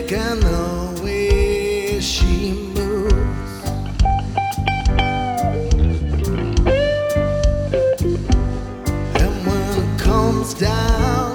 music and the way she moves. And when it comes down